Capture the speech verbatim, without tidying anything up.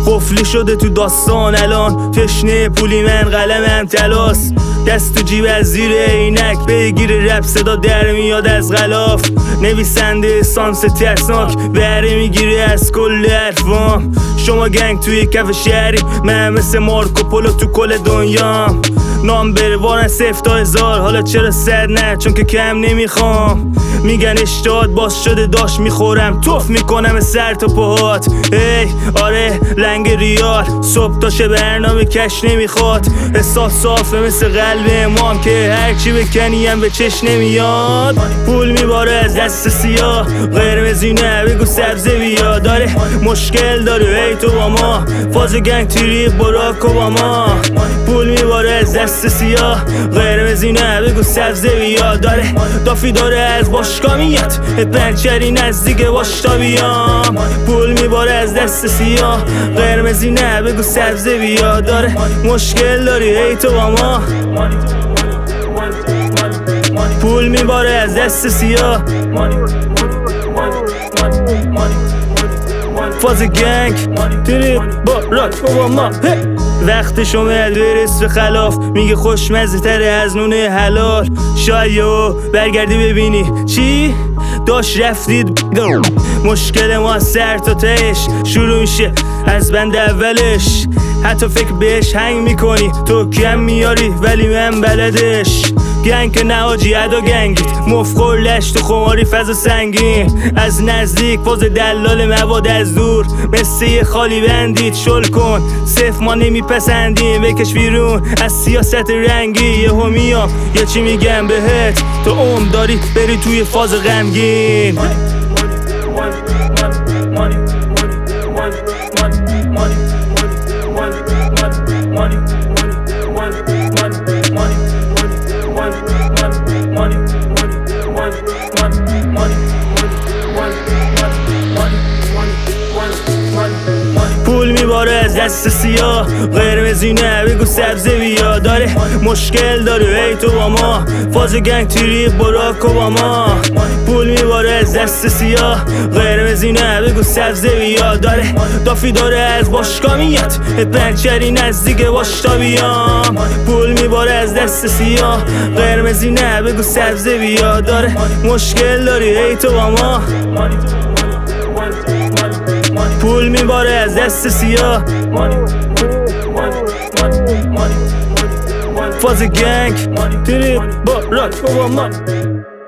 قفلی شده تو داستان الان، تشنه پولی من قلمم تلاس، دست تو جیب از زیر عینک بگیره رپ صدا در میاد از غلاف، نویسنده سانس ترسناک بره میگیره از کل حرفام. شما گنگ توی کف شهری، من مثل مارکوپولو تو کل دنیام، نام بروارن صفر تا هزار، حالا چرا صد نه چون که کم نمیخوام. میگن اشتهات باز شده داشت میخورم، توف میکنم سر تا پاهات. ای آره لنگ ریال، صبح تا شب برنامه کش نمیخواد، احساس صافه مثل قلب امام که هرچی بکنیم به چش نمیاد. پول میباره از دست سیاه، قرمزی نه بگو سبزه بیا، داره مشکل داره ای تو با ما، فاز گنگ تریپ براک اوباما. پول میباره از دست سیاه، قرمزی نه بگو سبزه بیا، داره دافی داره از باشگاه میاد، پنچری نزدیک باشتا بیام. پول میباره از دست سیاه، قرمزی نه بگو سبزه بیا، داره مشکل داری ای تو با ما. پول میباره از دست سیاه، فاز گنگ تریپ با راک اوباما. وقتش اومد برس به خلاف، میگه خوشمزه تره از نون حلال. شاید برگردی ببینی چی داشت رفتید. مشکل ما سر تا تهش شروع میشه از بند اولش، حتی فکر بهش هنگ میکنی تو کم میاری ولی من بلدش. گنگ که نهاجی ادا گنگید، مفخور لشت و خماری فضا سنگین، از نزدیک فاز دلال مواد از دور مثل یه خالی بندید. شل کن صف ما نمیپسندیم، بکش بیرون از سیاست رنگی. یه همیام یه چی میگم بهت، تو عمر داری بری توی فاز غمگین. پول میباره از دست سیاه، قرمزی نه بگو سبزه بیا، داره مشکل داره ای تو با ما، فاز گنگ تریپ براک اوباما. پول میباره از دست سیاه، قرمزی نه بگو سبزه بیا، داره دافی داره از باشگاه میاد، پنچری نزدیک باشتا بیام. پول میباره از دست سیاه، قرمزی نه بگو سبزه بیا، داره مشکل داری ای تو با ما. پول میباره از دست سیاه، فاز گنگ تریپ با راک اوباما.